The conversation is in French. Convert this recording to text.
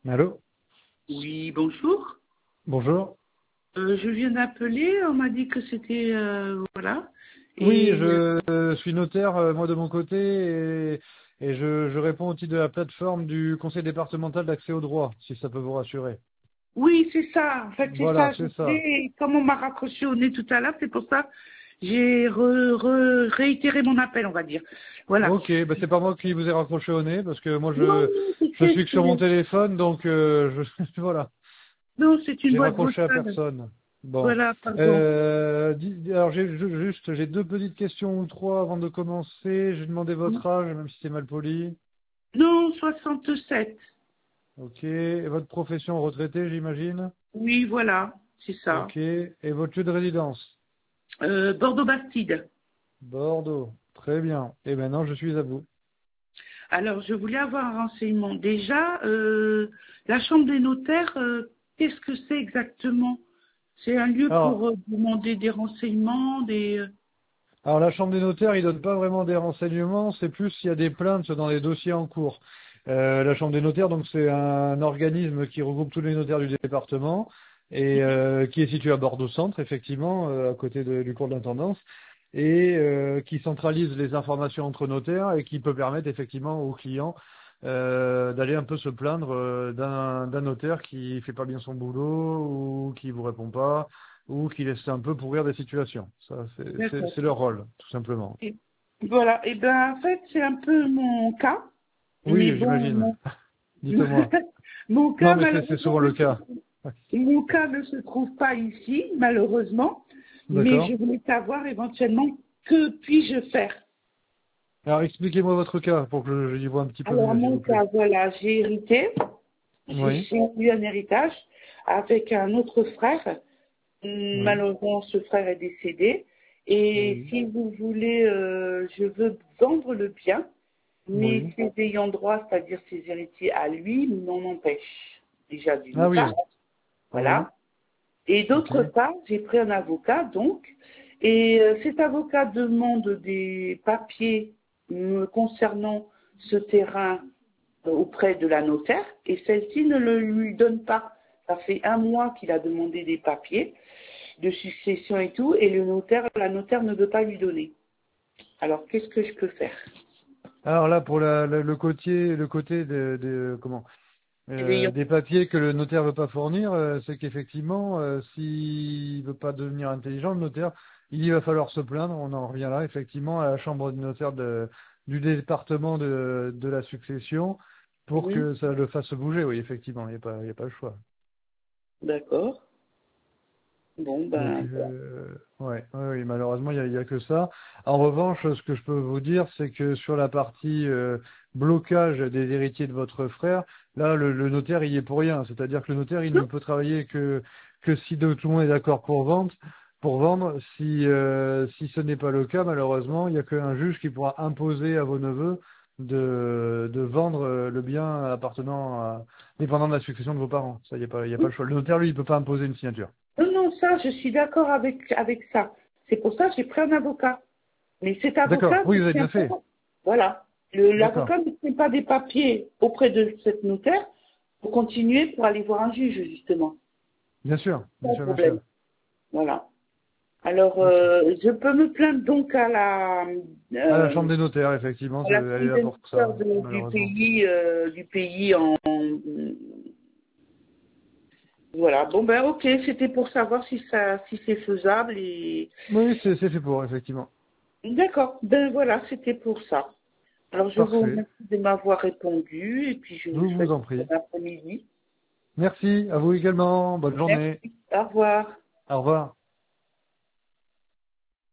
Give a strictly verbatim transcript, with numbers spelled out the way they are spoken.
Allô? Oui, bonjour. Bonjour. Euh, je viens d'appeler, on m'a dit que c'était... euh, voilà. Oui, Et je euh, suis notaire, euh, moi de mon côté, et, et je, je réponds au titre de la plateforme du Conseil départemental d'accès au droit, si ça peut vous rassurer. oui, c'est ça, en fait, c'est Voilà, ça. Je c'est ça. voulais, comme on m'a raccroché au nez tout à l'heure, c'est pour ça j'ai re, re- réitéré mon appel, on va dire. Voilà. Ok, bah c'est pas moi qui vous ai raccroché au nez, parce que moi Non, je non, je c'est suis que sur mon c'est- téléphone, donc euh, je, voilà, non, c'est une j'ai boîte raccroché à vocale. personne. Bon, Voilà, pardon. euh, dis- alors j'ai ju- juste j'ai deux petites questions ou trois avant de commencer. J'ai demandé votre âge, même si c'est mal poli. Non, soixante-sept. Ok, et votre profession retraitée, j'imagine. Oui, voilà, c'est ça. Ok. Et votre lieu de résidence? Euh, Bordeaux-Bastide. Bordeaux. Très bien. Et maintenant, je suis à vous. Alors, je voulais avoir un renseignement. Déjà, euh, la chambre des notaires, euh, qu'est-ce que c'est exactement? C'est un lieu Alors, pour euh, demander des renseignements, des... euh, alors la Chambre des notaires, il donne pas vraiment des renseignements, c'est plus s'il y a des plaintes dans les dossiers en cours. Euh, la Chambre des notaires, donc c'est un organisme qui regroupe tous les notaires du département et euh, qui est situé à Bordeaux Centre, effectivement, euh, à côté de- du cours de l'intendance, et euh, qui centralise les informations entre notaires et qui peut permettre effectivement aux clients euh, d'aller un peu se plaindre euh, d'un d'un notaire qui fait pas bien son boulot ou qui vous répond pas ou qui laisse un peu pourrir des situations. Ça, c'est c'est- D'accord. c'est leur rôle, tout simplement. Et voilà. Et ben, en fait, c'est un peu mon cas. Mais Oui, bon, j'imagine. mon, Dites-moi. mon Non, cas, mais c'est c'est malheureusement, souvent ne le se cas. trouve, mon cas ne se trouve pas ici, malheureusement. Mais je D'accord. voulais savoir éventuellement que puis-je faire. Alors, expliquez-moi votre cas pour que je- j'y vois un petit peu Alors, mieux, s'il mon vous plaît. cas, voilà, j'ai hérité. J'ai Oui. j'ai eu un héritage avec un autre frère. Hum, Oui. Malheureusement, ce frère est décédé. Et Oui. si vous voulez, euh, je veux vendre le bien, mais Oui. ses ayants droit, c'est-à-dire ses héritiers à lui, m'en empêchent. Déjà d'une Ah oui. part, Oui. voilà. Et Ok. d'autre part, j'ai pris un avocat, donc, et euh, cet avocat demande des papiers me concernant ce terrain euh, auprès de la notaire, et celle-ci ne le lui donne pas. Ça fait un mois qu'il a demandé des papiers de succession et tout, et le notaire, la notaire ne veut pas lui donner. Alors, qu'est-ce que je peux faire? Alors là, pour la, la- le côté, le côté de, de- comment euh, Ayant- des papiers que le notaire veut pas fournir, euh, c'est qu'effectivement, euh, s'il veut pas devenir intelligent, le notaire, il va falloir se plaindre. On en revient là, effectivement, à la chambre de notaire de, du département de, de la succession pour Oui, que ça le fasse bouger. Oui, effectivement, il n'y a pas, il y a pas le choix. d'accord. Bon, Donc, ben, voilà. euh, ouais, ouais, oui, malheureusement, il n'y a, il y a que ça. En revanche, ce que je peux vous dire, c'est que sur la partie euh, blocage des héritiers de votre frère, là, le, le notaire, il y est pour rien. C'est-à-dire que le notaire, il ne Non, peut travailler que que si de- tout le monde est d'accord pour vendre. Pour vendre, si euh, si ce n'est pas le cas, malheureusement, il n'y a qu'un juge qui pourra imposer à vos neveux de de vendre euh, le bien appartenant à dépendant de la succession de vos parents. Ça, il n'y a pas il y a pas le choix. Le notaire, lui, il peut pas imposer une signature. non, non, ça, je suis d'accord avec, avec ça. C'est pour ça que j'ai pris un avocat. Mais cet D'accord. avocat Oui, ne vous avez tient bien pas. fait. Voilà. Le- D'accord. L'avocat ne tient pas des papiers auprès de cette notaire pour continuer pour aller voir un juge, justement. Bien sûr. C'est Bien pas le sûr, bien sûr. problème. Voilà. Alors, Ok. euh, je peux me plaindre donc à la, À la euh, chambre des notaires, effectivement, à c'est- la elle est Chambre là des pour ça, notaires de- du malheureusement. pays, euh, du pays en. Voilà. Bon ben, ok. C'était pour savoir si ça, si c'est faisable et. Oui, c'est c'est fait pour, effectivement. D'accord. Ben voilà, c'était pour ça. Alors, je vous Parfait. remercie de m'avoir répondu et puis je Je vous vous souhaite en un prie. bon après-midi. Merci. À vous également. Bonne journée. Merci. Au revoir. Au revoir.